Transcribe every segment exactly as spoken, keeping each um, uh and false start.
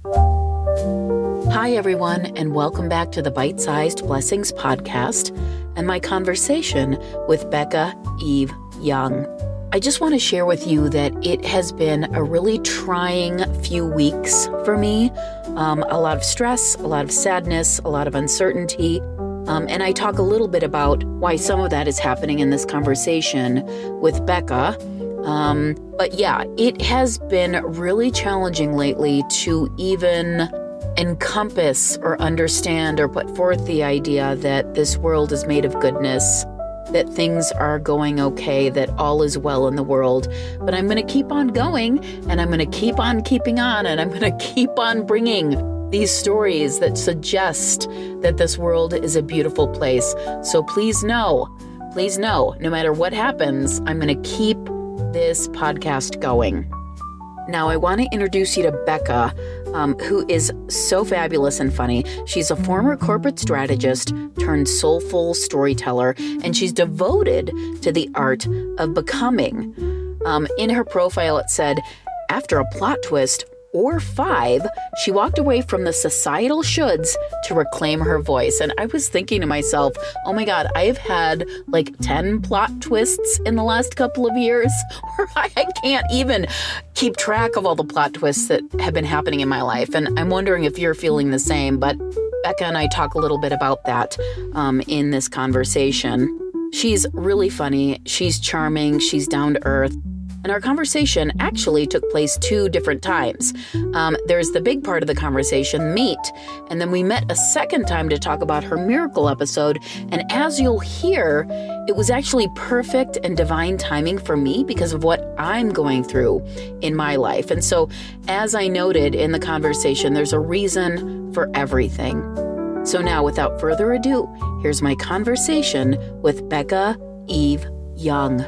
Hi, everyone, and welcome back to the Bite-Sized Blessings podcast and my conversation with Becca Eve Young. I just want to share with you that it has been a really trying few weeks for me. Um, a lot of stress, a lot of sadness, a lot of uncertainty. Um, and I talk a little bit about why some of that is happening in this conversation with Becca. Um, but yeah, it has been really challenging lately to even encompass or understand or put forth the idea that this world is made of goodness, that things are going okay, that all is well in the world. But I'm going to keep on going, and I'm going to keep on keeping on, and I'm going to keep on bringing these stories that suggest that this world is a beautiful place. So please know, please know, no matter what happens, I'm going to keep this podcast going. Now, I want to introduce you to Becca, um, who is so fabulous and funny. She's a former corporate strategist turned soulful storyteller, and she's devoted to the art of becoming. Um, in her profile, it said, after a plot twist or five, she walked away from the societal shoulds to reclaim her voice. And I was thinking to myself, oh my God, I have had like ten plot twists in the last couple of years, where I can't even keep track of all the plot twists that have been happening in my life. And I'm wondering if you're feeling the same, but Becca and I talk a little bit about that um, in this conversation. She's really funny. She's charming. She's down to earth. And our conversation actually took place two different times. Um, there's the big part of the conversation, meet, and then we met a second time to talk about her miracle episode. And as you'll hear, it was actually perfect and divine timing for me because of what I'm going through in my life. And so, as I noted in the conversation, there's a reason for everything. So now, without further ado, here's my conversation with Becca Eve Young.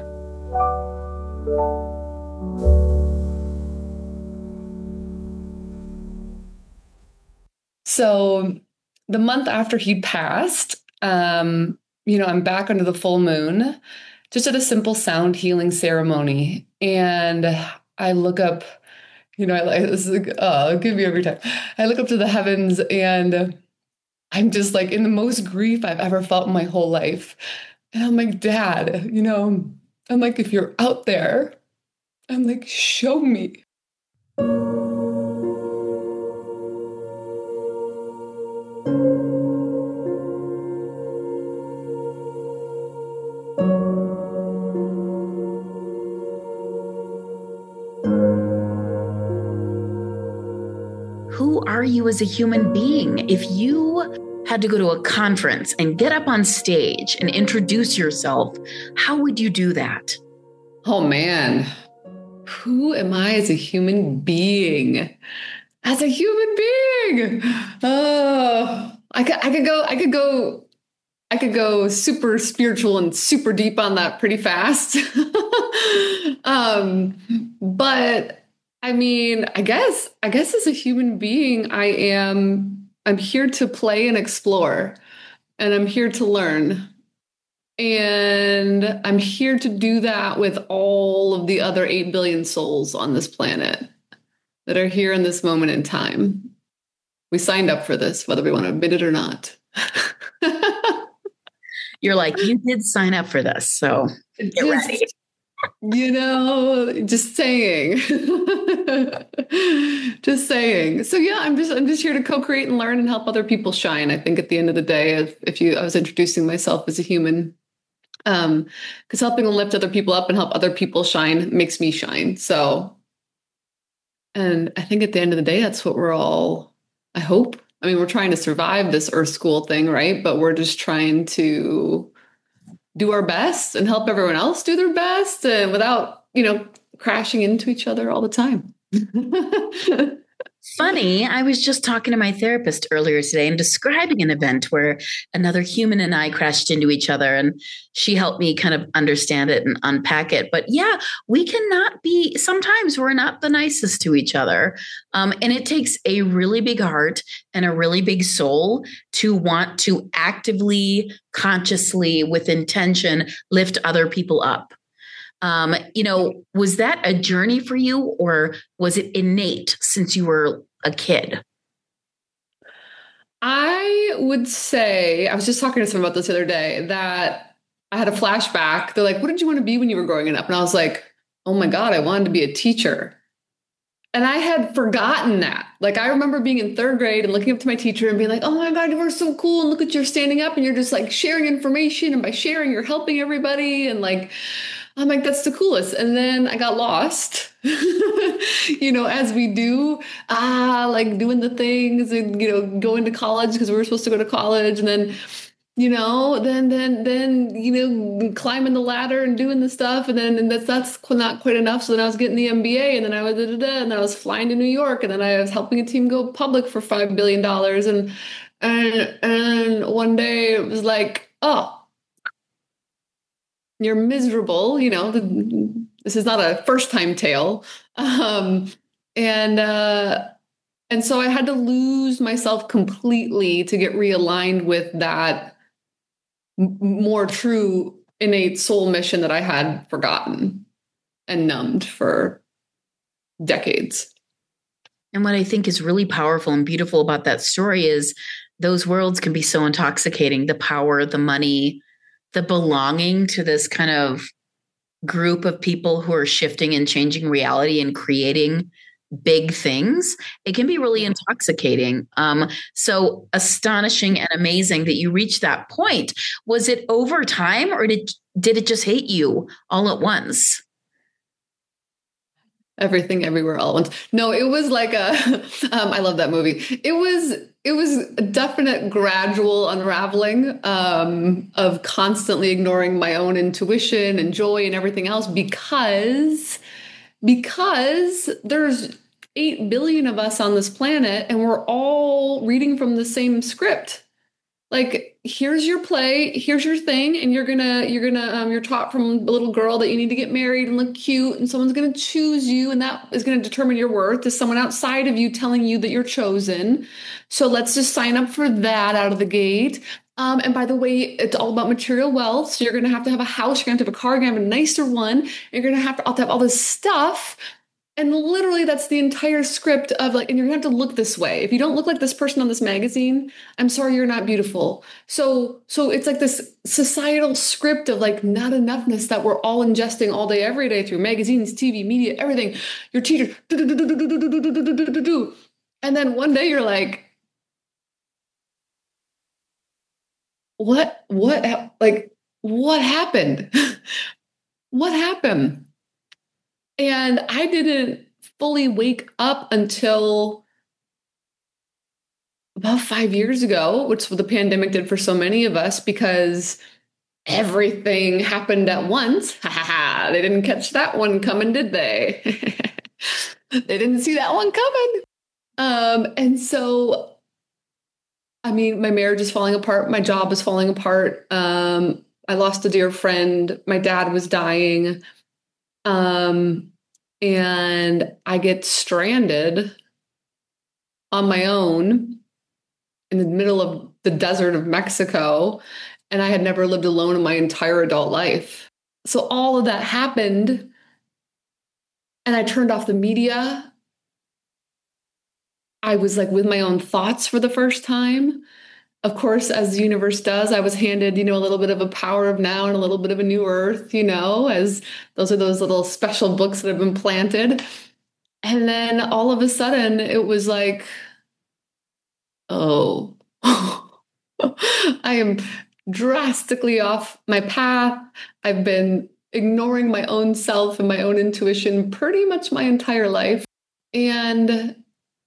So the month after he passed, um, you know, I'm back under the full moon, just at a simple sound healing ceremony. And I look up, you know, I like this is, uh, give me every time. I look up to the heavens and I'm just like in the most grief I've ever felt in my whole life. And I'm like, Dad, you know, I'm like, if you're out there, I'm like, show me. Who are you as a human being? If you had to go to a conference and get up on stage and introduce yourself, how would you do that? Oh, man. Who am I as a human being? As a human being, oh, I could, I could go, I could go, I could go super spiritual and super deep on that pretty fast. um, but I mean, I guess, I guess as a human being, I am, I'm here to play and explore, and I'm here to learn. And I'm here to do that with all of the other eight billion souls on this planet that are here in this moment in time. We signed up for this, whether we want to admit it or not. You're like, you did sign up for this, so get just, ready. You know, just saying. Just saying. So yeah, I'm just I'm just here to co-create and learn and help other people shine. I think at the end of the day, if, if you I was introducing myself as a human. Um, because helping lift other people up and help other people shine makes me shine. So, and I think at the end of the day, that's what we're all, I hope. I mean, we're trying to survive this Earth School thing, right? But we're just trying to do our best and help everyone else do their best, and without, you know, crashing into each other all the time. Funny, I was just talking to my therapist earlier today and describing an event where another human and I crashed into each other, and she helped me kind of understand it and unpack it. But yeah, we cannot be, sometimes we're not the nicest to each other. Um, and it takes a really big heart and a really big soul to want to actively, consciously, with intention, lift other people up. Um, you know, was that a journey for you, or was it innate since you were a kid? I would say, I was just talking to someone about this the other day, that I had a flashback. They're like, what did you want to be when you were growing up? And I was like, oh my God, I wanted to be a teacher. And I had forgotten that. Like, I remember being in third grade and looking up to my teacher and being like, oh my God, you are so cool. And look at you're standing up and you're just like sharing information. And by sharing, you're helping everybody. And like, I'm like, that's the coolest. And then I got lost, you know, as we do, ah, like doing the things and, you know, going to college because we were supposed to go to college. And then, you know, then, then, then, you know, climbing the ladder and doing the stuff. And then and that's, that's not quite enough. So then I was getting the M B A, and then I was, da, da, da, and then I was flying to New York, and then I was helping a team go public for five billion dollars. And, and, and one day it was like, oh, you're miserable. You know, the, this is not a first time tale. Um, and, uh, and so I had to lose myself completely to get realigned with that more true innate soul mission that I had forgotten and numbed for decades. And what I think is really powerful and beautiful about that story is those worlds can be so intoxicating. The power, the money, the belonging to this kind of group of people who are shifting and changing reality and creating big things. It can be really intoxicating. Um, so astonishing and amazing that you reached that point. Was it over time, or did, did it just hit you all at once? Everything, everywhere, all at once. No, it was like a, um, I love that movie. It was, it was a definite gradual unraveling um, of constantly ignoring my own intuition and joy and everything else because Because there's eight billion of us on this planet and we're all reading from the same script. Like, here's your play, here's your thing, and you're gonna, you're gonna, um, you're taught from a little girl that you need to get married and look cute, and someone's gonna choose you, and that is gonna determine your worth. Is someone outside of you telling you that you're chosen? So let's just sign up for that out of the gate. Um, and by the way, it's all about material wealth. So you're going to have to have a house, you're going to have to have a car, you're going to have a nicer one. You're going to have to, to have all this stuff. And literally that's the entire script of like, and you're going to have to look this way. If you don't look like this person on this magazine, I'm sorry, you're not beautiful. So, so it's like this societal script of like not enoughness that we're all ingesting all day, every day through magazines, T V, media, everything. Your teacher, and then one day you're like, What, what, like, what happened? What happened? And I didn't fully wake up until about five years ago, which what the pandemic did for so many of us, because everything happened at once. Ha ha ha. They didn't catch that one coming, did they? They didn't see that one coming. Um, and so I mean, my marriage is falling apart. My job is falling apart. Um, I lost a dear friend. My dad was dying. Um, and I get stranded on my own in the middle of the desert of Mexico. And I had never lived alone in my entire adult life. So all of that happened. And I turned off the media. I was like with my own thoughts for the first time. Of course, as the universe does, I was handed, you know, a little bit of a Power of Now and a little bit of a New Earth, you know, as those are those little special books that have been planted. And then all of a sudden it was like, oh, I am drastically off my path. I've been ignoring my own self and my own intuition pretty much my entire life. And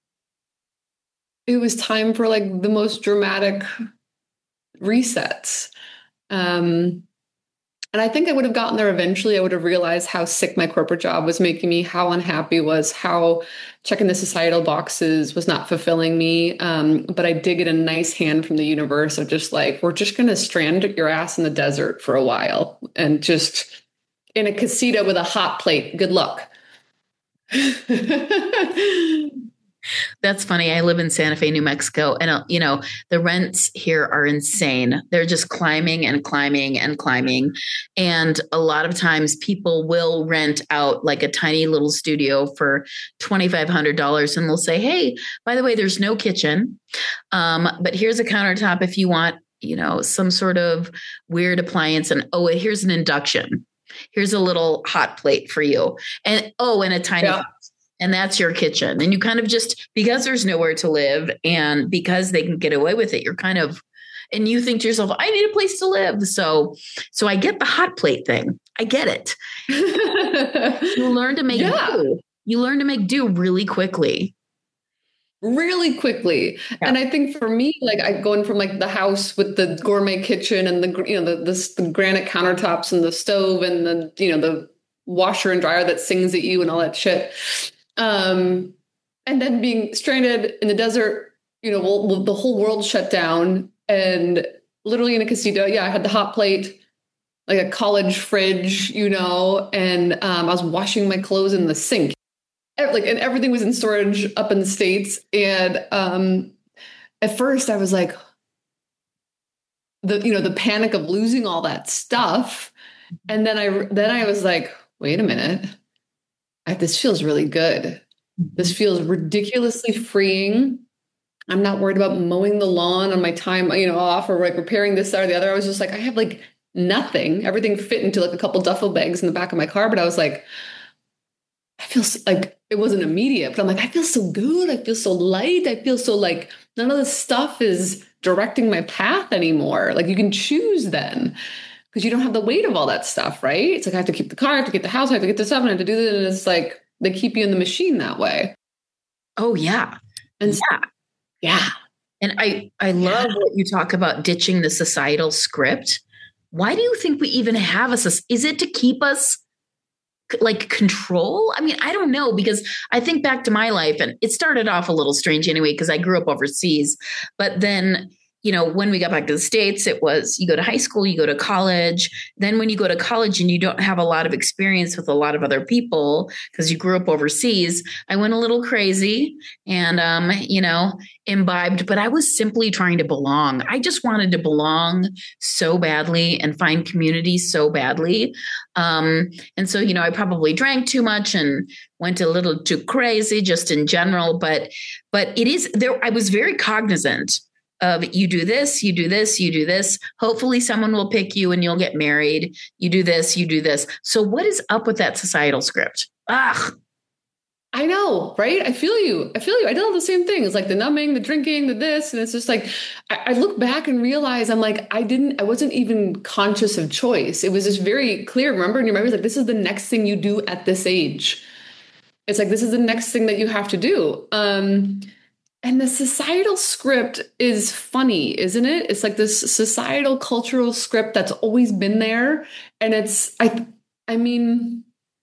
it was time for like the most dramatic resets. Um, and I think I would have gotten there eventually. I would have realized how sick my corporate job was making me, how unhappy was, how checking the societal boxes was not fulfilling me. Um, but I did get a nice hand from the universe of just like, we're just going to strand your ass in the desert for a while and just in a casita with a hot plate. Good luck. That's funny. I live in Santa Fe, New Mexico, and uh, you know, the rents here are insane. They're just climbing and climbing and climbing. And a lot of times people will rent out like a tiny little studio for twenty-five hundred dollars and they'll say, "Hey, by the way, there's no kitchen. Um, but here's a countertop if you want, you know, some sort of weird appliance, and oh, here's an induction. Here's a little hot plate for you. And oh, and a tiny yeah. And that's your kitchen." And you kind of just, because there's nowhere to live and because they can get away with it, you're kind of, and you think to yourself, I need a place to live. So, so I get the hot plate thing. I get it. You learn to make yeah. do. You learn to make do really quickly. Really quickly. Yeah. And I think for me, like I going from like the house with the gourmet kitchen and the, you know, the, the, the granite countertops and the stove and the, you know, the washer and dryer that sings at you and all that shit. Um, and then being stranded in the desert, you know, well, well, the whole world shut down and literally in a casita. Yeah. I had the hot plate, like a college fridge, you know, and um, I was washing my clothes in the sink. Like, and everything was in storage up in the States. And um, at first I was like, the, you know, the panic of losing all that stuff. And then I, then I was like, wait a minute. I, this feels really good. This feels ridiculously freeing. I'm not worried about mowing the lawn on my time, you know, off or like repairing this, that, or the other. I was just like, I have like nothing. Everything fit into like a couple duffel bags in the back of my car. But I was like, I feel so, like it wasn't immediate, but I'm like, I feel so good. I feel so light. I feel so like none of this stuff is directing my path anymore. Like you can choose then. Because you don't have the weight of all that stuff, right? It's like, I have to keep the car, I have to get the house, I have to get this up, and I have to do this. And it's like, they keep you in the machine that way. Oh, yeah. And yeah. Yeah. And I, I love yeah. what you talk about ditching the societal script. Why do you think we even have a, is it to keep us like control? I mean, I don't know, because I think back to my life and it started off a little strange anyway, because I grew up overseas, but then you know, when we got back to the States, it was you go to high school, you go to college. Then when you go to college and you don't have a lot of experience with a lot of other people because you grew up overseas, I went a little crazy and, um, you know, imbibed, but I was simply trying to belong. I just wanted to belong so badly and find community so badly. Um, and so, you know, I probably drank too much and went a little too crazy just in general, but, but it is there. I was very cognizant of you do this, you do this, you do this. Hopefully someone will pick you and you'll get married. You do this, you do this. So what is up with that societal script? Ugh. I know, right? I feel you. I feel you. I did all the same things, like the numbing, the drinking, the this. And it's just like, I, I look back and realize I'm like, I didn't, I wasn't even conscious of choice. It was just very clear. Remember in your memory, like, this is the next thing you do at this age. It's like, this is the next thing that you have to do. Um, And the societal script is funny, isn't it? It's like this societal cultural script that's always been there. And it's, I, I mean,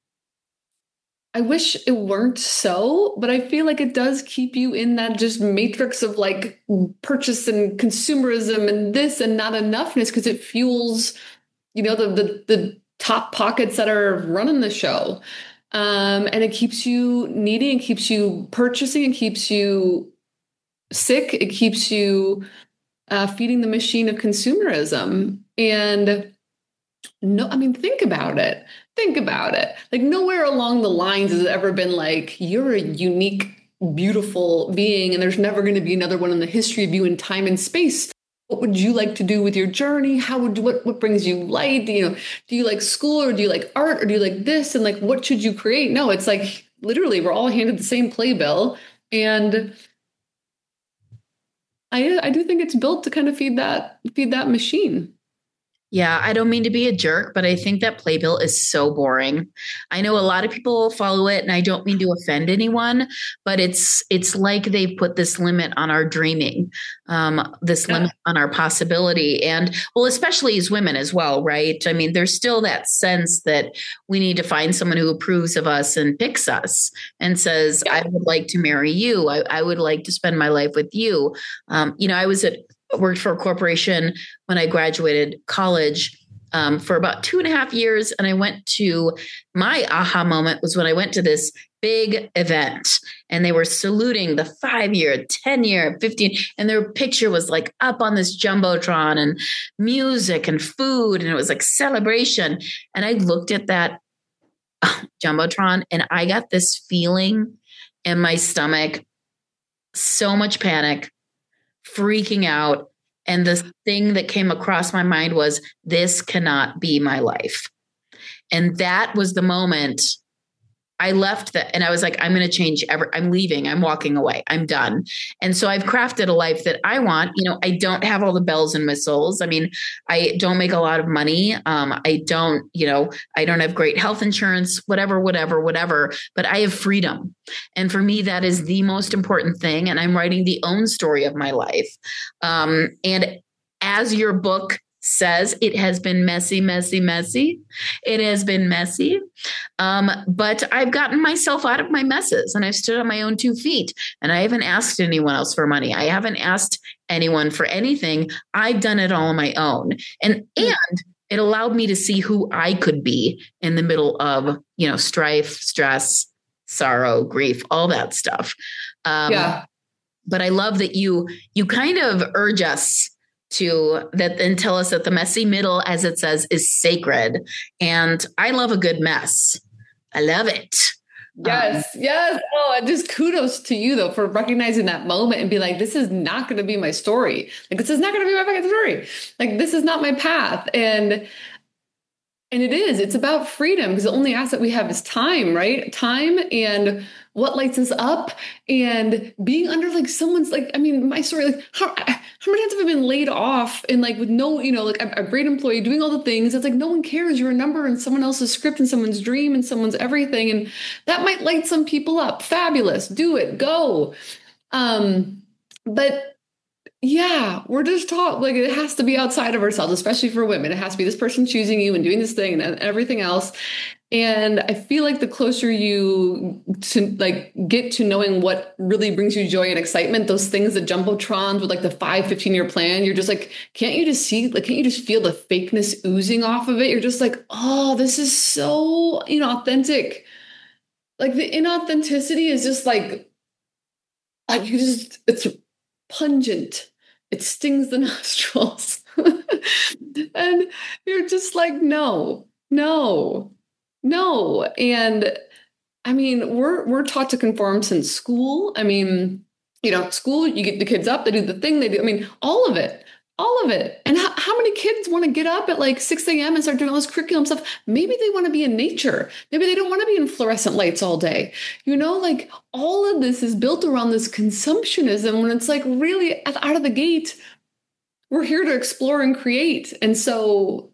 I wish it weren't so, but I feel like it does keep you in that just matrix of like purchase and consumerism and this and not enoughness, because it fuels, you know, the, the, the top pockets that are running the show. Um, and it keeps you needy and keeps you purchasing and keeps you sick. It keeps you uh, feeding the machine of consumerism. And no, I mean, think about it. Think about it. Like nowhere along the lines has it ever been like, you're a unique, beautiful being, and there's never going to be another one in the history of you in time and space. What would you like to do with your journey? How would what what brings you light? You know, do you like school or do you like art or do you like this? And like, what should you create? No, it's like literally we're all handed the same playbill, and I, I do think it's built to kind of feed that feed that machine. Yeah, I don't mean to be a jerk, but I think that playbill is so boring. I know a lot of people follow it, and I don't mean to offend anyone, but it's it's like they've put this limit on our dreaming, um, this yeah. limit on our possibility. And well, especially as women as well, right? I mean, there's still that sense that we need to find someone who approves of us and picks us and says, yeah. I would like to marry you. I, I would like to spend my life with you. Um, you know, I was at worked for a corporation when I graduated college um, for about two and a half years. And I went to my aha moment was when I went to this big event and they were saluting the five year, ten year, fifteen, and their picture was like up on this Jumbotron and music and food. And it was like celebration. And I looked at that uh, Jumbotron and I got this feeling in my stomach, so much panic, freaking out. And the thing that came across my mind was, this cannot be my life. And that was the moment I left that. And I was like, I'm going to change ever. I'm leaving. I'm walking away. I'm done. And so I've crafted a life that I want. You know, I don't have all the bells and whistles. I mean, I don't make a lot of money. Um, I don't, you know, I don't have great health insurance, whatever, whatever, whatever, but I have freedom. And for me, that is the most important thing. And I'm writing the own story of my life. Um, and as your book says, it has been messy, messy, messy. It has been messy. Um, but I've gotten myself out of my messes and I've stood on my own two feet and I haven't asked anyone else for money. I haven't asked anyone for anything. I've done it all on my own. And, and it allowed me to see who I could be in the middle of, you know, strife, stress, sorrow, grief, all that stuff. Um, yeah. But I love that you, you kind of urge us to that and tell us that the messy middle, as it says, is sacred. And I love a good mess. I love it. Yes. Um, yes. Oh, and just kudos to you though, for recognizing that moment and be like, this is not going to be my story. Like, this is not going to be my fucking story. Like, this is not my path. And And it is, it's about freedom because the only asset we have is time, right? Time and what lights us up and being under like someone's like, I mean, my story, like how, how many times have I been laid off and like with no, you know, like a, a great employee doing all the things. It's like, no one cares. You're a number in someone else's script and someone's dream and someone's everything. And that might light some people up. Fabulous. Do it. Go. Um, but yeah, we're just taught like it has to be outside of ourselves, especially for women. It has to be this person choosing you and doing this thing and everything else. And I feel like the closer you to like get to knowing what really brings you joy and excitement, those things that Jumbotrons with like the five, fifteen year plan, you're just like, can't you just see, like, can't you just feel the fakeness oozing off of it? You're just like, oh, this is so inauthentic. Like the inauthenticity is just like, like you just, it's pungent. It stings the nostrils. And you're just like, no, no, no. And I mean, we're we're taught to conform since school. I mean, you know, school, you get the kids up, they do the thing they do. I mean, all of it, all of it. And how, how many kids want to get up at like six a.m. and start doing all this curriculum stuff? Maybe they want to be in nature. Maybe they don't want to be in fluorescent lights all day. You know, like all of this is built around this consumptionism when it's like really out of the gate, we're here to explore and create. And so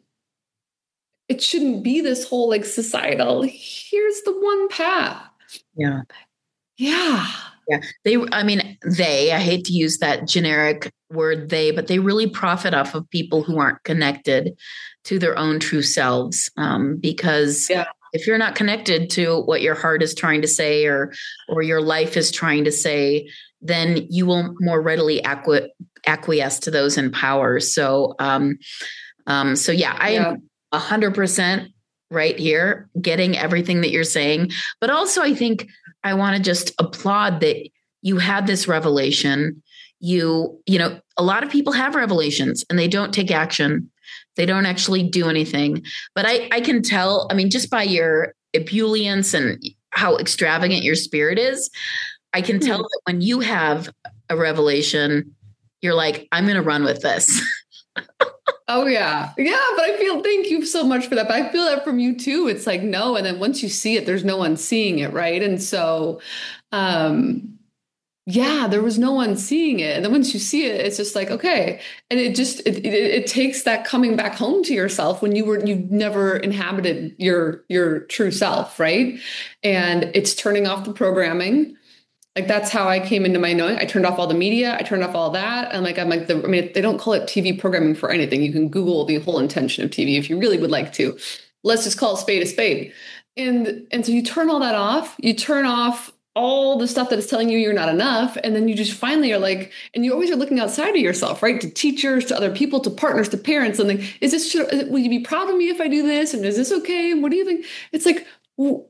it shouldn't be this whole like societal, here's the one path. Yeah. Yeah. Yeah. They, I mean, they, I hate to use that generic word they, but they really profit off of people who aren't connected to their own true selves. Um, because yeah. if you're not connected to what your heart is trying to say or, or your life is trying to say, then you will more readily acqui- acquiesce to those in power. So, um, um, so yeah, I am a hundred percent right here, getting everything that you're saying. But also I think I want to just applaud that you had this revelation. You, you know, a lot of people have revelations and they don't take action. They don't actually do anything. But I, I can tell, I mean, just by your ebullience and how extravagant your spirit is, I can tell mm. that when you have a revelation, you're like, I'm going to run with this. Oh, yeah. Yeah. But I feel, thank you so much for that. But I feel that from you too. It's like, no. And then once you see it, there's no one seeing it. Right. And so, um, yeah, there was no one seeing it. And then once you see it, it's just like, okay. And it just, it, it, it takes that coming back home to yourself when you were, you never inhabited your, your true self. Right. And it's turning off the programming. Like, that's how I came into my knowing. I turned off all the media. I turned off all that. And like, I'm like, the, I mean, they don't call it T V programming for anything. You can Google the whole intention of T V if you really would like to. Let's just call a spade a spade. And, and so you turn all that off. You turn off all the stuff that is telling you you're not enough. And then you just finally are like, and you always are looking outside of yourself, right? To teachers, to other people, to partners, to parents. And like, is this, should, will you be proud of me if I do this? And is this okay? What do you think? It's like, well,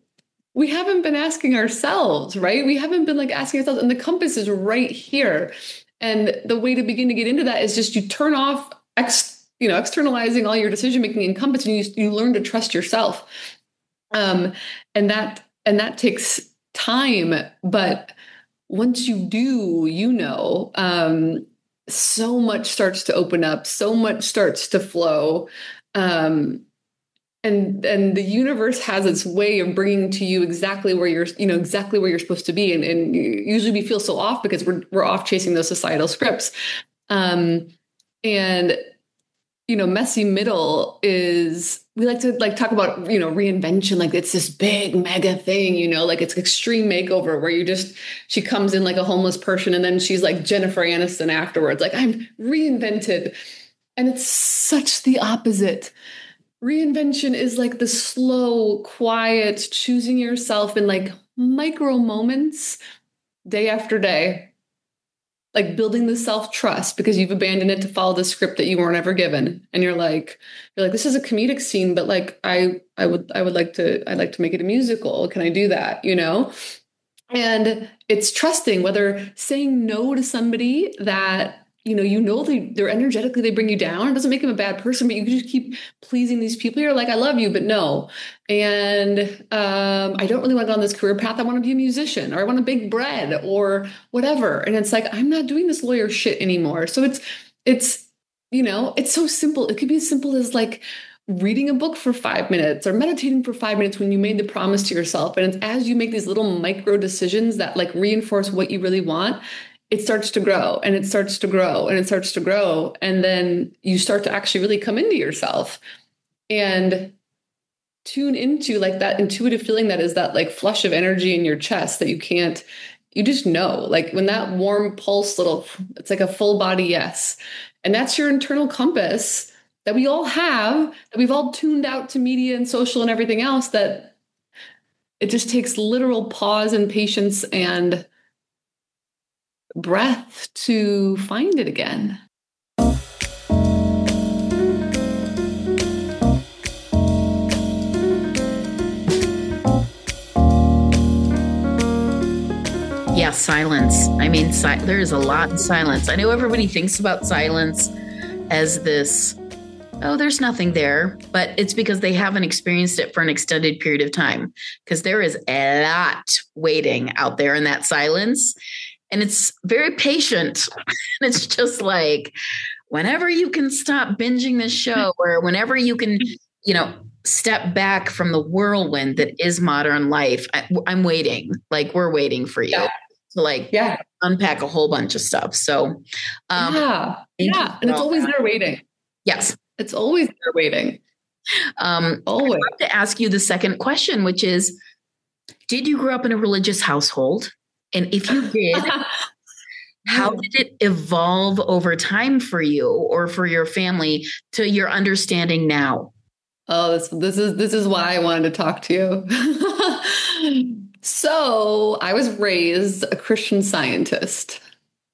we haven't been asking ourselves, right? We haven't been like asking ourselves, and the compass is right here. And the way to begin to get into that is just you turn off ex, you know, externalizing all your decision making in compass, and you you learn to trust yourself. Um, and that and that takes time, but once you do, you know, um, so much starts to open up, so much starts to flow. Um, and and the universe has its way of bringing to you exactly where you're, you know, exactly where you're supposed to be. And, and usually we feel so off because we're we're off chasing those societal scripts. Um, and you know, messy middle is, we like to like talk about, you know, reinvention, like it's this big mega thing, you know, like it's extreme makeover where you just, she comes in like a homeless person and then she's like Jennifer Aniston afterwards, like I'm reinvented. And it's such the opposite. Reinvention is like the slow, quiet, choosing yourself in like micro moments, day after day. Like building the self-trust because you've abandoned it to follow the script that you weren't ever given. And you're like, you're like, this is a comedic scene, but like, I, I would, I would like to, I'd like to make it a musical. Can I do that? You know? And it's trusting, whether saying no to somebody that, you know, you know, they, they're energetically, they bring you down. It doesn't make them a bad person, but you can just keep pleasing these people. You're like, I love you, but no. And um, I don't really want to go on this career path. I want to be a musician, or I want to bake bread or whatever. And it's like, I'm not doing this lawyer shit anymore. So it's, it's, you know, it's so simple. It could be as simple as like reading a book for five minutes or meditating for five minutes when you made the promise to yourself. And it's as you make these little micro decisions that like reinforce what you really want, it starts to grow and it starts to grow and it starts to grow. And then you start to actually really come into yourself and tune into like that intuitive feeling that is that like flush of energy in your chest that you can't, you just know, like when that warm pulse little, it's like a full body yes. And that's your internal compass that we all have, that we've all tuned out to media and social and everything else, that it just takes literal pause and patience and breath to find it again. Yeah, silence. I mean, si- there is a lot in silence. I know everybody thinks about silence as this, oh, there's nothing there, but it's because they haven't experienced it for an extended period of time, because there is a lot waiting out there in that silence. And it's very patient. And it's just like, whenever you can stop binging this show, or whenever you can, you know, step back from the whirlwind that is modern life, I, I'm waiting. Like, we're waiting for you yeah. to like yeah. unpack a whole bunch of stuff. So, um, yeah, yeah. And it's always that. There waiting. Yes. It's always there waiting. Um, always. I'd love to ask you the second question, which is, did you grow up in a religious household? And if you did, how did it evolve over time for you or for your family to your understanding now? Oh, this, this is this is why I wanted to talk to you. So I was raised a Christian Scientist.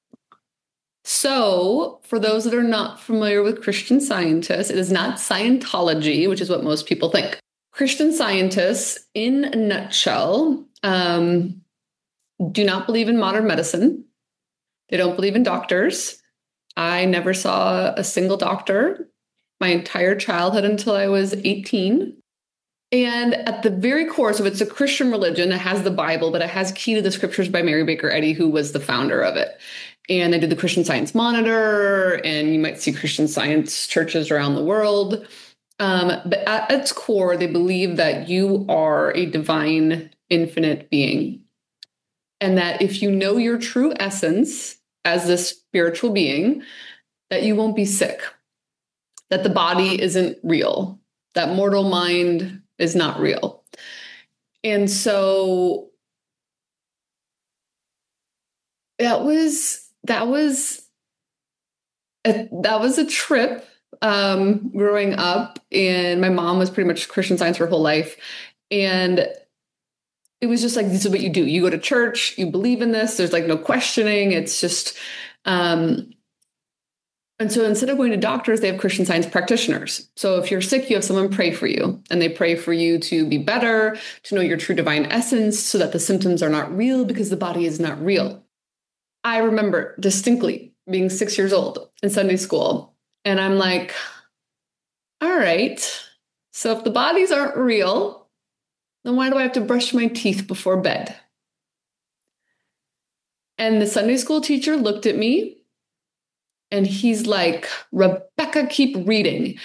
So for those that are not familiar with Christian Scientists, it is not Scientology, which is what most people think. Christian Scientists, in a nutshell, um, do not believe in modern medicine. They don't believe in doctors. I never saw a single doctor my entire childhood until I was eighteen. And at the very core, so it's a Christian religion, it has the Bible, but it has Key to the Scriptures by Mary Baker Eddy, who was the founder of it. And they did the Christian Science Monitor, and you might see Christian Science churches around the world. Um, but at its core, they believe that you are a divine, infinite being. And that if you know your true essence as this spiritual being, that you won't be sick, that the body isn't real, that mortal mind is not real. And so that was, that was, a, that was a trip um, growing up. And my mom was pretty much Christian Science her whole life. And it was just like, this is what you do. You go to church, you believe in this. There's like no questioning. It's just, um, And so instead of going to doctors, they have Christian Science practitioners. So if you're sick, you have someone pray for you, and they pray for you to be better, to know your true divine essence, so that the symptoms are not real because the body is not real. I remember distinctly being six years old in Sunday school, and I'm like, all right, so if the bodies aren't real, then why do I have to brush my teeth before bed? And the Sunday school teacher looked at me, and he's like, Rebecca, keep reading.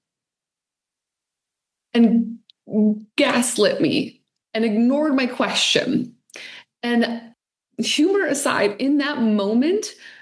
And gaslit me and ignored my question. And humor aside, in that moment,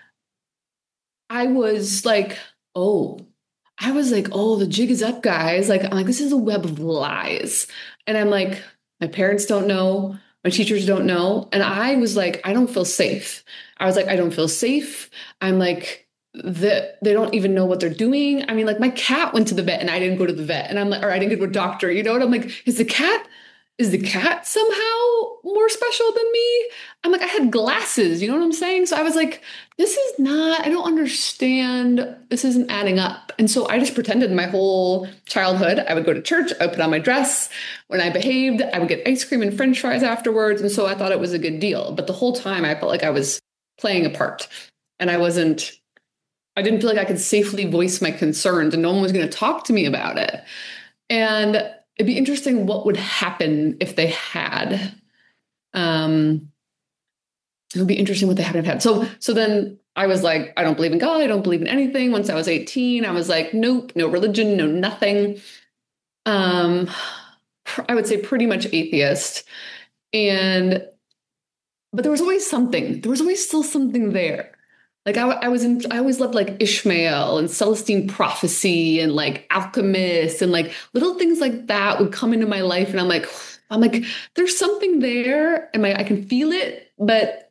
I was like, oh, I was like, oh, the jig is up, guys. Like, I'm like, this is a web of lies. And I'm like, my parents don't know. My teachers don't know. And I was like, I don't feel safe. I was like, I don't feel safe. I'm like, that they don't even know what they're doing. I mean, like my cat went to the vet and I didn't go to the vet, and I'm like, or I didn't go to a doctor, you know what? I'm like, is the cat, is the cat somehow more special than me? I'm like, I had glasses, you know what I'm saying? So I was like, this is not, I don't understand. This isn't adding up. And so I just pretended my whole childhood. I would go to church, I would put on my dress. When I behaved, I would get ice cream and French fries afterwards. And so I thought it was a good deal. But the whole time I felt like I was playing a part, and I wasn't, I didn't feel like I could safely voice my concerns, and no one was going to talk to me about it. And it'd be interesting what would happen if they had. Um, it would be interesting what they hadn't had. So, so then I was like, I don't believe in God. I don't believe in anything. Once I was eighteen, I was like, nope, no religion, no nothing. Um, I would say pretty much atheist. And, but there was always something. There was always still something there. Like I, I was in, I always loved like Ishmael and Celestine Prophecy and like Alchemist, and like little things like that would come into my life. And I'm like, I'm like, there's something there, and my, I can feel it. But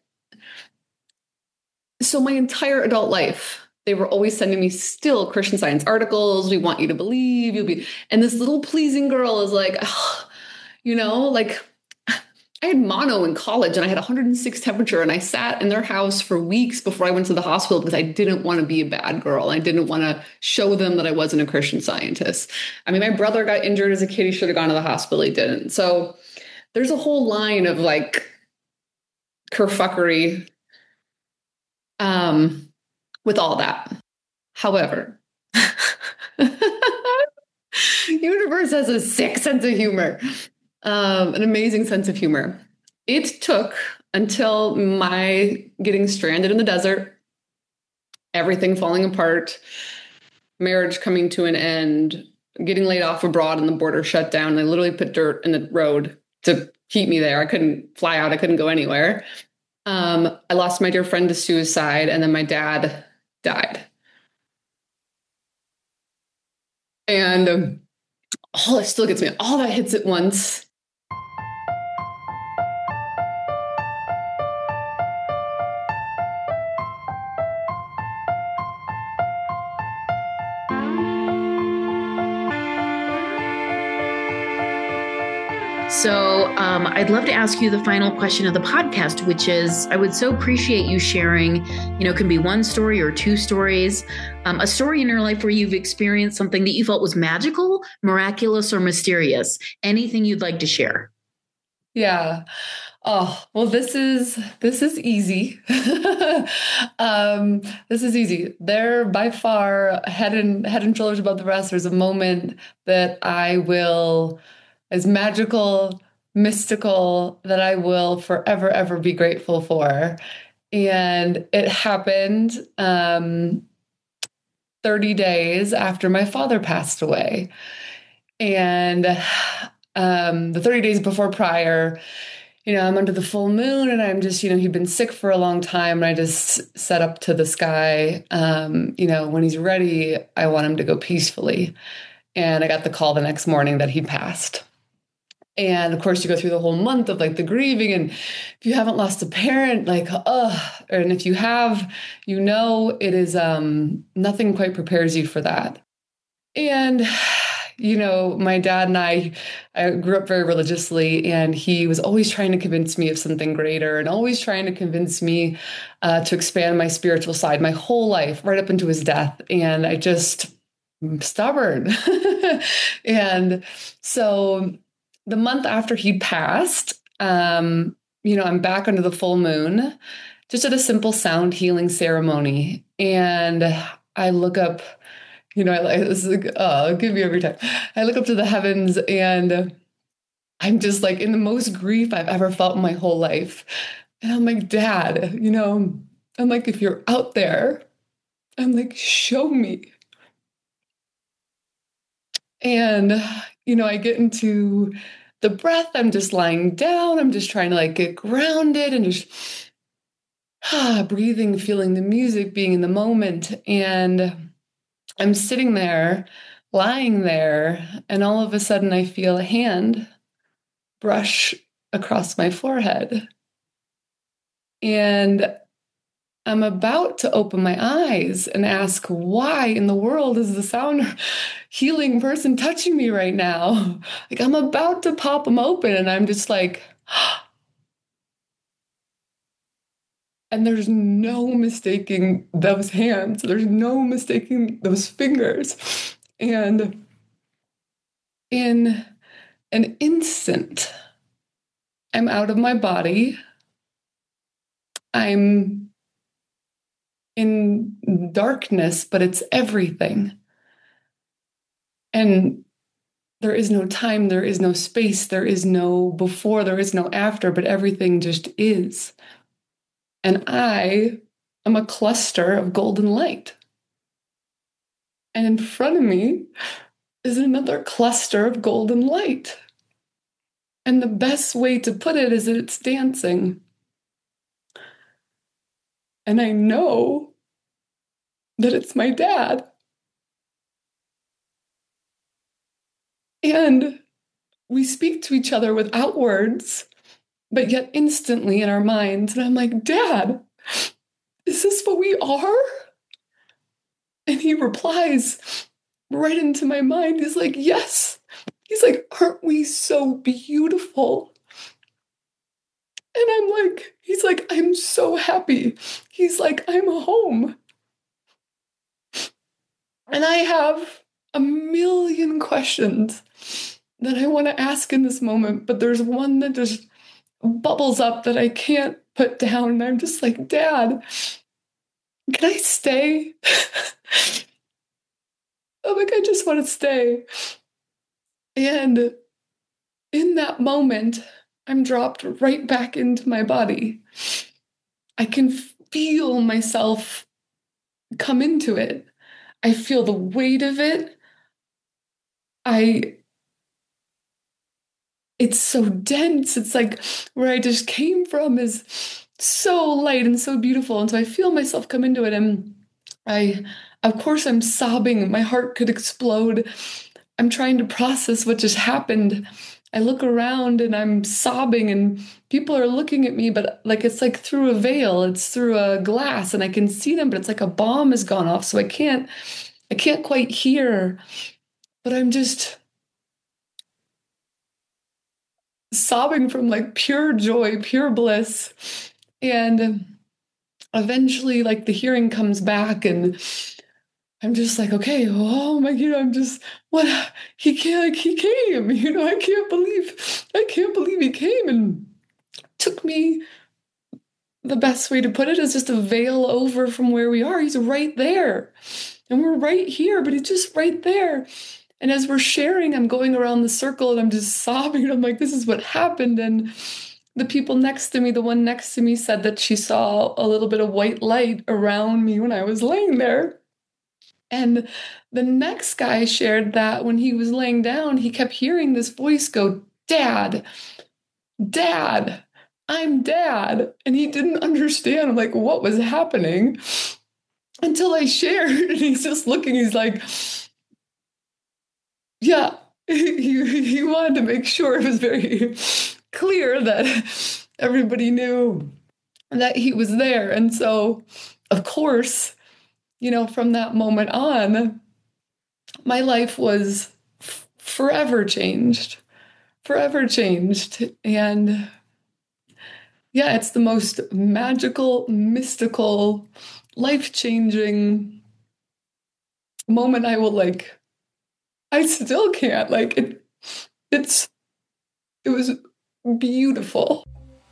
so my entire adult life, they were always sending me still Christian Science articles. We want you to believe, you'll be, and this little pleasing girl is like, oh, you know, like, I had mono in college, and I had one hundred six temperature, and I sat in their house for weeks before I went to the hospital because I didn't want to be a bad girl. I didn't want to show them that I wasn't a Christian Scientist. I mean, my brother got injured as a kid. He should have gone to the hospital. He didn't. So there's a whole line of like kerfuckery um, with all that. However, universe has a sick sense of humor. Um, an amazing sense of humor. It took until my getting stranded in the desert, everything falling apart, marriage coming to an end, getting laid off abroad and the border shut down. They literally put dirt in the road to keep me there. I couldn't fly out. I couldn't go anywhere. Um, I lost my dear friend to suicide, and then my dad died. And um, all it still gets me, all that hits at once. So um, I'd love to ask you the final question of the podcast, which is, I would so appreciate you sharing, you know, it can be one story or two stories, um, a story in your life where you've experienced something that you felt was magical, miraculous, or mysterious. Anything you'd like to share? Yeah. Oh, well, this is, this is easy. um, this is easy. They're by far head and head and shoulders above the rest. There's a moment that I will, as magical, mystical, that I will forever, ever be grateful for. And it happened um, thirty days after my father passed away. And um, the thirty days before prior, you know, I'm under the full moon, and I'm just, you know, he'd been sick for a long time. And I just set up to the sky, um, you know, when he's ready, I want him to go peacefully. And I got the call the next morning that he passed. And of course, you go through the whole month of like the grieving. And if you haven't lost a parent, like, oh, and if you have, you know, it is, um, nothing quite prepares you for that. And, you know, my dad and I, I grew up very religiously, and he was always trying to convince me of something greater and always trying to convince me uh, to expand my spiritual side my whole life, right up into his death. And I just, I'm stubborn. And so the month after he passed, um, you know, I'm back under the full moon, just at a simple sound healing ceremony. And I look up, you know, I, this is like, oh, I'll give you every time. I look up to the heavens, and I'm just like in the most grief I've ever felt in my whole life. And I'm like, Dad, you know, I'm like, if you're out there, I'm like, show me. And, you know, I get into the breath. I'm just lying down. I'm just trying to like get grounded and just ah, breathing, feeling the music, being in the moment. And I'm sitting there, lying there, and all of a sudden I feel a hand brush across my forehead. And I'm about to open my eyes and ask, why in the world is the sound healing person touching me right now? Like, I'm about to pop them open, and I'm just like, and there's no mistaking those hands. There's no mistaking those fingers. And in an instant, I'm out of my body. I'm in darkness, but it's everything. And there is no time, there is no space, there is no before, there is no after, but everything just is. And I am a cluster of golden light. And in front of me is another cluster of golden light. And the best way to put it is that it's dancing. And I know that it's my dad. And we speak to each other without words, but yet instantly in our minds. And I'm like, Dad, is this what we are? And he replies right into my mind. He's like, yes. He's like, aren't we so beautiful? And I'm like, he's like, I'm so happy. He's like, I'm home. And I have a million questions that I want to ask in this moment, but there's one that just bubbles up that I can't put down. And I'm just like, Dad, can I stay? I'm like, I just want to stay. And in that moment, I'm dropped right back into my body. I can feel myself come into it. I feel the weight of it. I, it's so dense. It's like where I just came from is so light and so beautiful. And so I feel myself come into it. And I, of course, I'm sobbing. My heart could explode. I'm trying to process what just happened. I look around and I'm sobbing, and people are looking at me, but like it's like through a veil, it's through a glass, and I can see them, but it's like a bomb has gone off, so I can't, I can't quite hear. But I'm just sobbing from like pure joy, pure bliss. And eventually, like the hearing comes back, and I'm just like, okay, oh my, you know, I'm just, what, he can't, like, he came, you know, I can't believe, I can't believe he came. And took me, the best way to put it is just a veil over from where we are. He's right there. And we're right here, but he's just right there. And as we're sharing, I'm going around the circle and I'm just sobbing. And I'm like, this is what happened. And the people next to me, the one next to me said that she saw a little bit of white light around me when I was laying there. And the next guy shared that when he was laying down, he kept hearing this voice go, Dad, Dad, I'm Dad. And he didn't understand like what was happening until I shared. And he's just looking, he's like, yeah, he, he wanted to make sure it was very clear that everybody knew that he was there. And so, of course, you know, from that moment on, my life was forever changed, forever changed. And yeah, it's the most magical, mystical, life-changing moment. I will like, I still can't like it. It's, it was beautiful.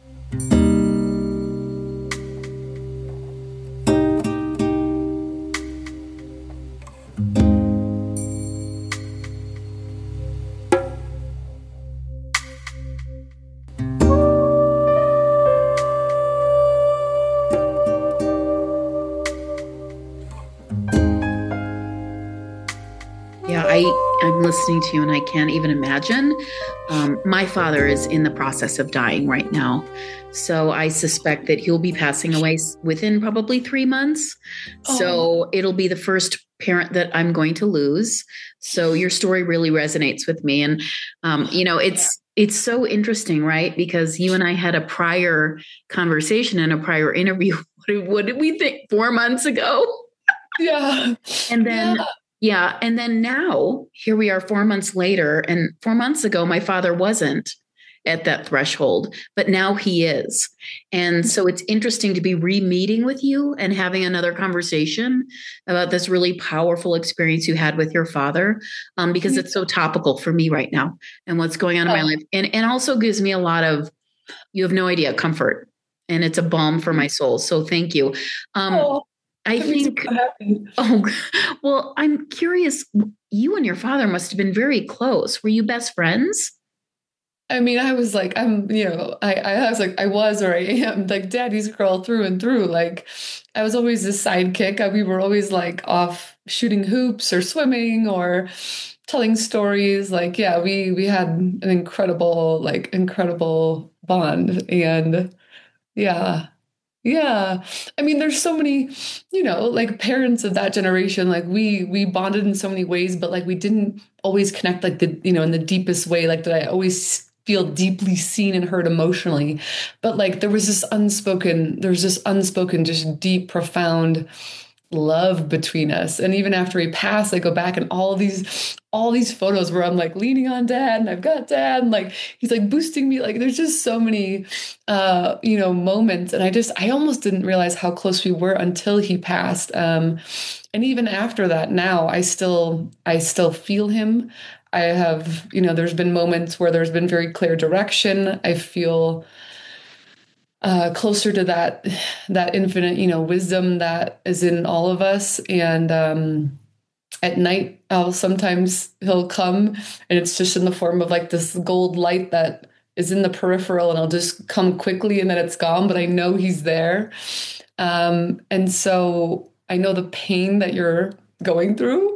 Yeah, I, I'm listening to you and I can't even imagine. Um, my father is in the process of dying right now. So I suspect that he'll be passing away within probably three months. Oh. So it'll be the first parent that I'm going to lose. So your story really resonates with me. And, um, you know, it's, it's so interesting, right? Because you and I had a prior conversation and a prior interview. What did we think four months ago? Yeah. And then... Yeah. Yeah. And then now here we are four months later, and four months ago, my father wasn't at that threshold, but now he is. And so it's interesting to be re-meeting with you and having another conversation about this really powerful experience you had with your father, um, because it's so topical for me right now and what's going on in my life. And, and also gives me a lot of, you have no idea, comfort. And it's a balm for my soul. So thank you. Um, oh. I That think, so oh, well, I'm curious. You and your father must have been very close. Were you best friends? I mean, I was like, I'm, you know, I, I was like, I was, or I am like daddy's girl through and through. Like I was always this sidekick. I, we were always like off shooting hoops or swimming or telling stories. Like, yeah, we, we had an incredible, like incredible bond. And yeah. Yeah. I mean, there's so many, you know, like parents of that generation, like we we bonded in so many ways, but like we didn't always connect like the, you know, in the deepest way, like that I always feel deeply seen and heard emotionally. But like there was this unspoken, there's this unspoken, just deep, profound love between us. And even after he passed, I go back and all these all these photos where I'm like leaning on dad and I've got dad and like he's like boosting me. Like there's just so many uh you know moments. And I just I almost didn't realize how close we were until he passed. Um and even after that, now I still I still feel him. I have, you know, there's been moments where there's been very clear direction. I feel Uh, closer to that, that infinite, you know, wisdom that is in all of us. And um, at night, I'll sometimes he'll come, and it's just in the form of like this gold light that is in the peripheral, and I'll just come quickly, and then it's gone. But I know he's there, um, and so I know the pain that you're going through.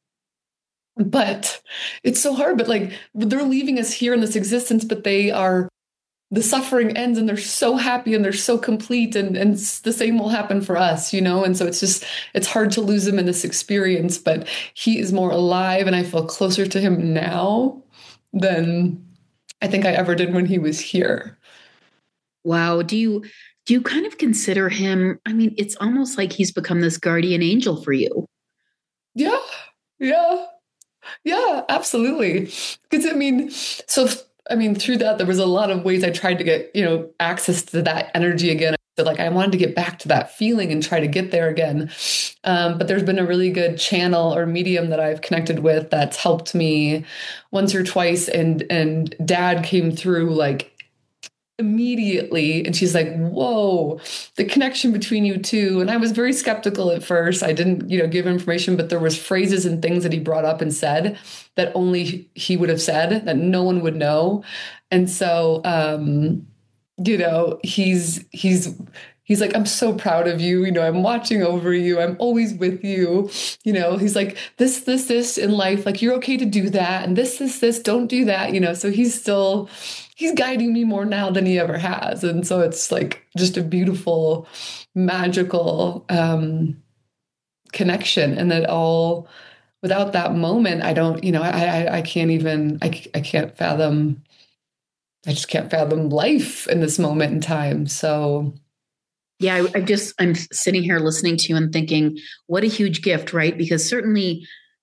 But it's so hard. But like they're leaving us here in this existence, but they are. The suffering ends and they're so happy and they're so complete, and, and the same will happen for us, you know? And so it's just, it's hard to lose him in this experience, but he is more alive and I feel closer to him now than I think I ever did when he was here. Wow. Do you, do you kind of consider him, I mean, it's almost like he's become this guardian angel for you. Yeah. Yeah. Yeah, absolutely. Because I mean, so I mean, through that, there was a lot of ways I tried to get, you know, access to that energy again. So like I wanted to get back to that feeling and try to get there again. Um, but there's been a really good channel or medium that I've connected with that's helped me once or twice. And, and dad came through like immediately. And she's like, whoa, the connection between you two. And I was very skeptical at first. I didn't, you know, give information, but there was phrases and things that he brought up and said that only he would have said, that no one would know. And so, um, you know, he's, he's, he's like, I'm so proud of you. You know, I'm watching over you. I'm always with you. You know, he's like, this, this, this in life, like, you're okay to do that. And this, this, this, don't do that. You know, so he's still, he's guiding me more now than he ever has. And so it's like just a beautiful, magical um, connection. And that all, without that moment, I don't, you know, I, I, I can't even, I, I can't fathom, I just can't fathom life in this moment in time. So yeah, I, I just, I'm sitting here listening to you and thinking, what a huge gift, right? Because certainly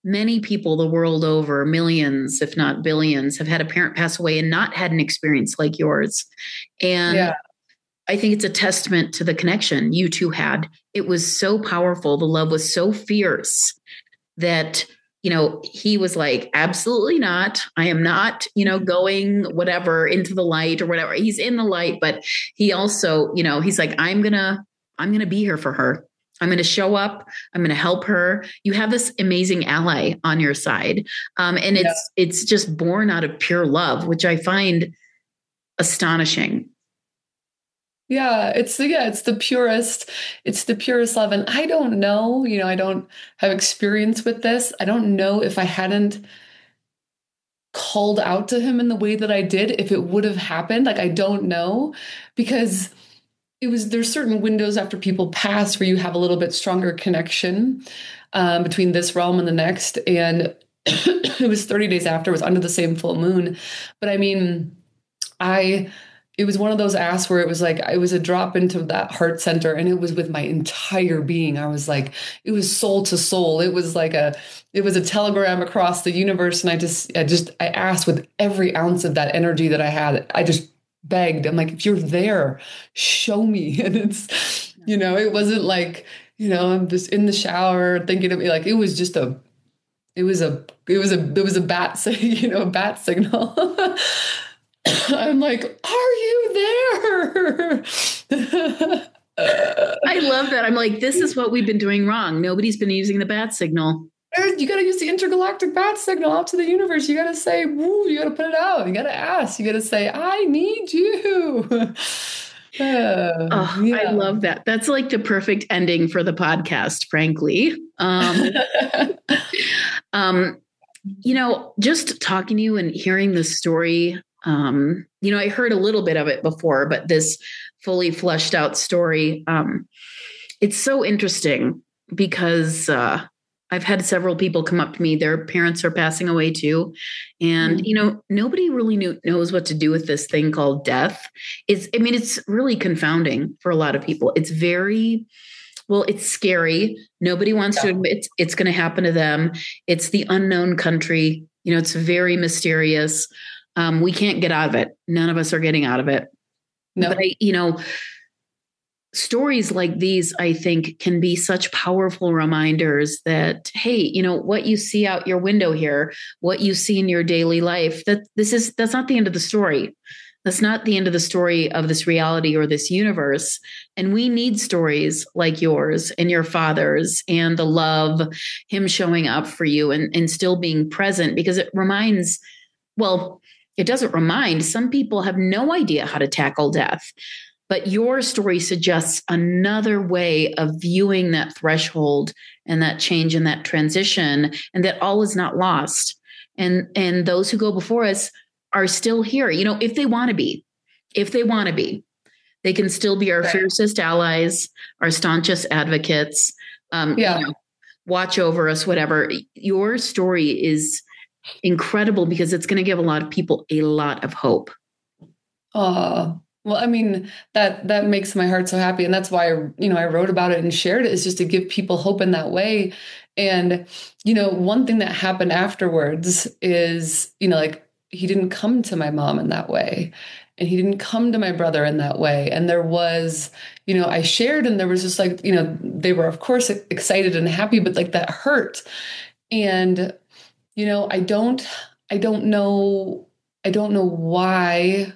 many people the world over, millions, if not billions, have had a parent pass away and not had an experience like yours. And Yeah. I think it's a testament to the connection you two had. It was so powerful. The love was so fierce that, you know, he was like, absolutely not. I am not, you know, going whatever into the light or whatever. He's in the light, but he also, you know, he's like, I'm going to, I'm going to be here for her. I'm going to show up. I'm going to help her. You have this amazing ally on your side. Um, and it's, yeah. it's just born out of pure love, which I find astonishing. Yeah, it's the, yeah, it's the purest, it's the purest love. And I don't know, you know, I don't have experience with this. I don't know if I hadn't called out to him in the way that I did, if it would have happened. Like, I don't know, because it was, there's certain windows after people pass where you have a little bit stronger connection um, between this realm and the next. And it was thirty days after, it was under the same full moon. But I mean, I, it was one of those asks where it was like, it was a drop into that heart center, and it was with my entire being. I was like, it was soul to soul. It was like a, it was a telegram across the universe. And I just, I just, I asked with every ounce of that energy that I had. I just begged. I'm like, if you're there, show me. And it's, you know, it wasn't like, you know, I'm just in the shower thinking of it. Like, it was just a, it was a, it was a, it was a bat, you know, a bat signal. I'm like, are you there? I love that. I'm like, this is what we've been doing wrong. Nobody's been using the bat signal. You got to use the intergalactic bat signal out to the universe. You got to say, woo, you got to put it out. You got to ask. You got to say, I need you. Uh, oh, yeah. I love that. That's like the perfect ending for the podcast, frankly. Um, um, you know, just talking to you and hearing the story, um, you know, I heard a little bit of it before, but this fully fleshed out story, um, it's so interesting because, uh, I've had several people come up to me, their parents are passing away too. And, mm-hmm. you know, nobody really knew, knows what to do with this thing called death. It's, I mean, it's really confounding for a lot of people. It's very, well, it's scary. Nobody wants yeah. to admit it's, it's going to happen to them. It's the unknown country. You know, it's very mysterious. Um, we can't get out of it. None of us are getting out of it. No. But I, you know, stories like these, I think, can be such powerful reminders that, hey, you know, what you see out your window here, what you see in your daily life, that this is, that's not the end of the story. That's not the end of the story of this reality or this universe. And we need stories like yours and your father's and the love, him showing up for you and, and still being present, because it reminds, well, it doesn't remind, some people have no idea how to tackle death. But your story suggests another way of viewing that threshold and that change and that transition, and that all is not lost. And, and those who go before us are still here. You know, if they want to be, if they want to be, they can still be our right. fiercest allies, our staunchest advocates, um, yeah. you know, watch over us, whatever. Your story is incredible because it's going to give a lot of people a lot of hope. Oh, well, I mean, that, that makes my heart so happy. And that's why, you know, I wrote about it and shared it, is just to give people hope in that way. And, you know, one thing that happened afterwards is, you know, like, he didn't come to my mom in that way. And he didn't come to my brother in that way. And there was, you know, I shared, and there was just like, you know, they were, of course, excited and happy, but like that hurt. And, you know, I don't, I don't know, I don't know why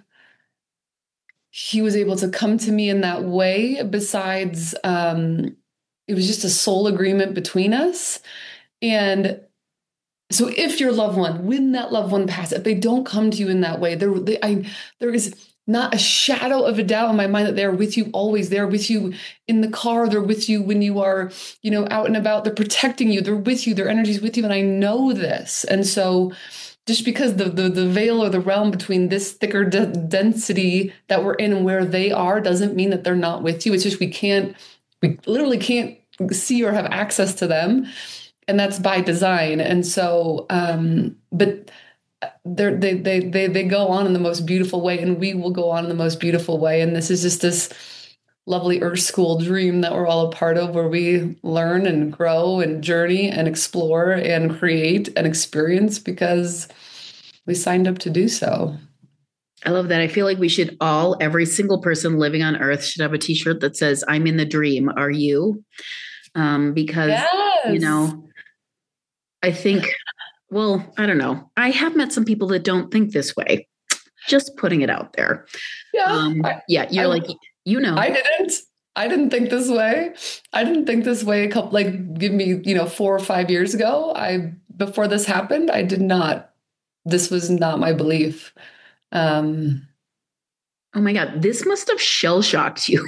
he was able to come to me in that way. Besides, um, it was just a soul agreement between us. And so if your loved one, when that loved one passes, if they don't come to you in that way, there, they, I, there is not a shadow of a doubt in my mind that they're with you always. They're with you in the car. They're with you when you are, you know, out and about. They're protecting you. They're with you. Their energy's with you. And I know this. And so just because the, the, the veil or the realm between this thicker d- density that we're in and where they are doesn't mean that they're not with you. It's just we can't, we literally can't see or have access to them. And that's by design. And so, um, but they they they they they go on in the most beautiful way, and we will go on in the most beautiful way. And this is just this lovely Earth School dream that we're all a part of, where we learn and grow and journey and explore and create and experience because we signed up to do so. I love that. I feel like we should all, every single person living on Earth should have a t-shirt that says, I'm in the dream. Are you? Um, because, yes. you know, I think, well, I don't know. I have met some people that don't think this way. Just putting it out there. Yeah. Um, I, yeah. You're I, like, you know, I didn't, I didn't think this way. I didn't think this way a couple, like give me, you know, four or five years ago. I, before this happened, I did not, this was not my belief. Um, oh my God, this must have shell shocked you.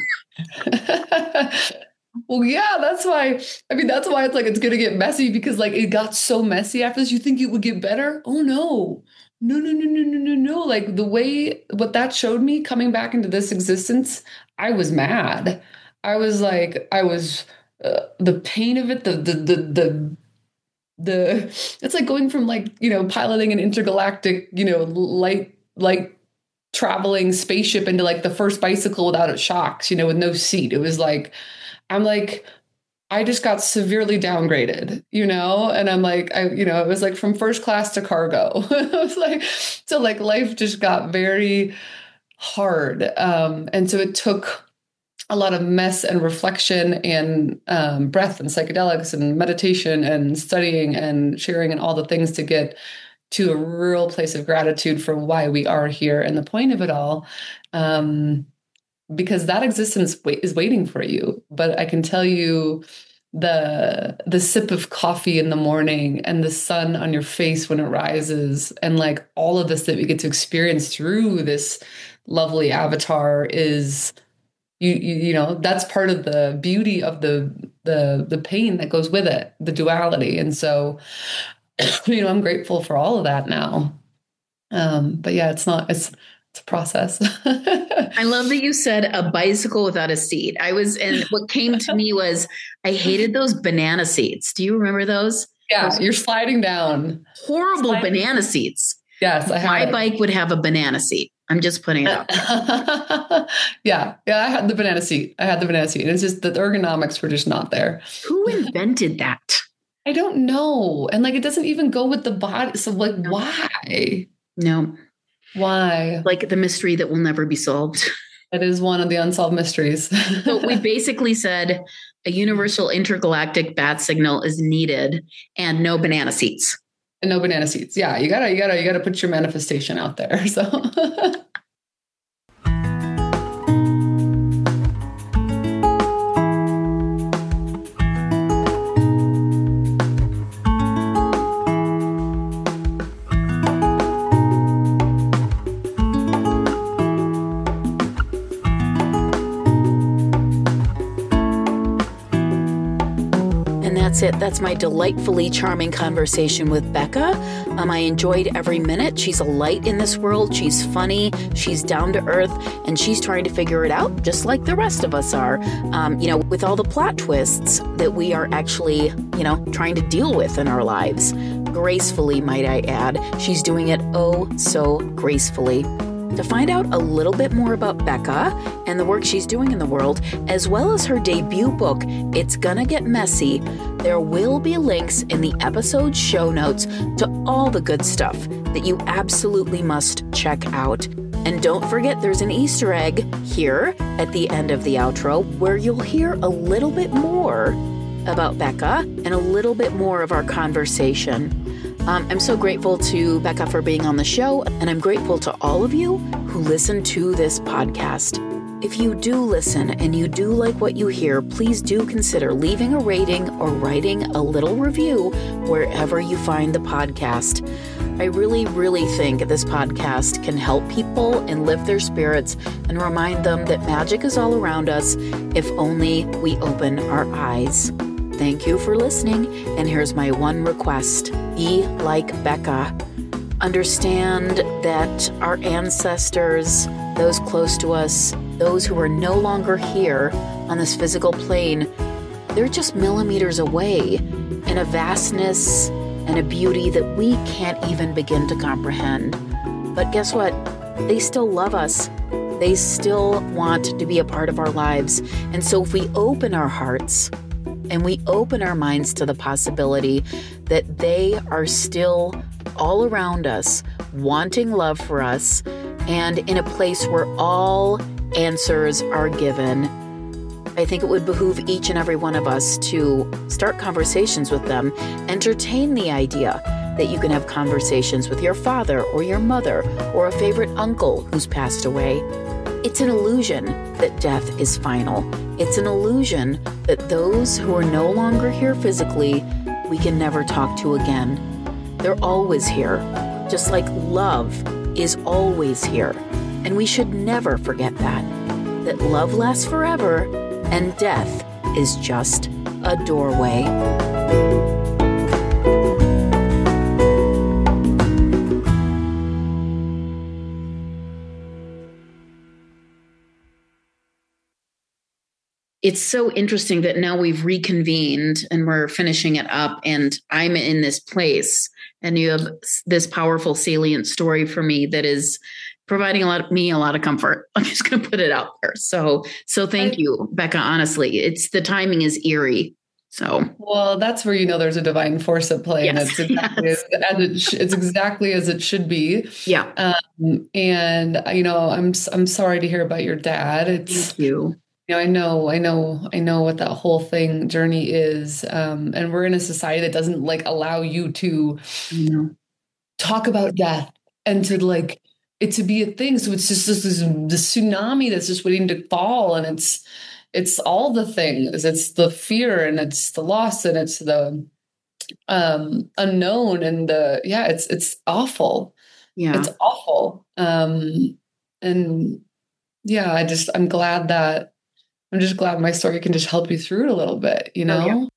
Well, yeah, that's why, I mean, that's why it's like, it's going to get messy because like it got so messy after this. You think it would get better? Oh no, no, no, no, no, no, no, no. Like the way, what that showed me coming back into this existence, I was mad. I was like, I was, uh, the pain of it, the, the, the, the, the, it's like going from like, you know, piloting an intergalactic, you know, light, like traveling spaceship into like the first bicycle without its shocks, you know, with no seat. It was like, I'm like, I just got severely downgraded, you know? And I'm like, I, you know, it was like from first class to cargo. It was like, so like life just got very hard. Um, and so it took a lot of mess and reflection and um, breath and psychedelics and meditation and studying and sharing and all the things to get to a real place of gratitude for why we are here and the point of it all. Um, because that existence wait, is waiting for you. But I can tell you the, the sip of coffee in the morning and the sun on your face when it rises and like all of this that we get to experience through this lovely avatar is, you, you, you know, that's part of the beauty of the, the, the pain that goes with it, the duality. And so, you know, I'm grateful for all of that now. Um, but yeah, it's not, it's, it's a process. I love that you said a bicycle without a seat. I was, and what came to me was I hated those banana seats. Do you remember those? Yeah. Those you're sliding down. Horrible sliding. banana seats. Yes. I had My it. bike would have a banana seat. I'm just putting it out. yeah. Yeah. I had the banana seat. I had the banana seat. And it's just the ergonomics were just not there. Who invented that? I don't know. And like, it doesn't even go with the body. So like, No. why? No. Why? Like the mystery that will never be solved. It is one of the unsolved mysteries. So we basically said a universal intergalactic bat signal is needed and no banana seats. And no banana seats. Yeah. You gotta, you gotta, you gotta put your manifestation out there. So That's it. That's my delightfully charming conversation with Becca. Um, I enjoyed every minute. She's a light in this world. She's funny. She's down to earth, and she's trying to figure it out, just like the rest of us are. Um, you know, with all the plot twists that we are actually, you know, trying to deal with in our lives. Gracefully, might I add. She's doing it oh so gracefully. To find out a little bit more about Becca and the work she's doing in the world, as well as her debut book, It's Gonna Get Messy, there will be links in the episode show notes to all the good stuff that you absolutely must check out. And don't forget there's an Easter egg here at the end of the outro where you'll hear a little bit more about Becca and a little bit more of our conversation. Um, I'm so grateful to Becca for being on the show, and I'm grateful to all of you who listen to this podcast. If you do listen and you do like what you hear, please do consider leaving a rating or writing a little review wherever you find the podcast. I really, really think this podcast can help people and lift their spirits and remind them that magic is all around us if only we open our eyes. Thank you for listening, and here's my one request. Be like Becca. Understand that our ancestors, those close to us, those who are no longer here on this physical plane, they're just millimeters away in a vastness and a beauty that we can't even begin to comprehend. But guess what? They still love us. They still want to be a part of our lives. And so if we open our hearts and we open our minds to the possibility that they are still all around us, wanting love for us, and in a place where all answers are given, I think it would behoove each and every one of us to start conversations with them, entertain the idea that you can have conversations with your father or your mother or a favorite uncle who's passed away. It's an illusion that death is final. It's an illusion that those who are no longer here physically, we can never talk to again. They're always here, just like love is always here. And we should never forget that, that love lasts forever and death is just a doorway. It's so interesting that now we've reconvened and we're finishing it up and I'm in this place and you have this powerful salient story for me that is providing a lot of me, a lot of comfort. I'm just going to put it out there. So, so thank I, you, Becca. Honestly, it's the timing is eerie. So, well, that's where, you know, there's a divine force at play, yes, and it's exactly, yes. as, as it sh- it's exactly as it should be. Yeah. Um, and you know, I'm, I'm sorry to hear about your dad. It's, thank you. You know, I know, I know, I know what that whole thing journey is. Um, and we're in a society that doesn't like allow you to talk about death and to like it to be a thing. So it's just this, this, this tsunami that's just waiting to fall. And it's, it's all the things. It's the fear and it's the loss and it's the um, unknown and the, yeah, it's, it's awful. Yeah. It's awful. Um, and yeah, I just, I'm glad that I'm just glad my story can just help you through it a little bit, you know? Oh, yeah.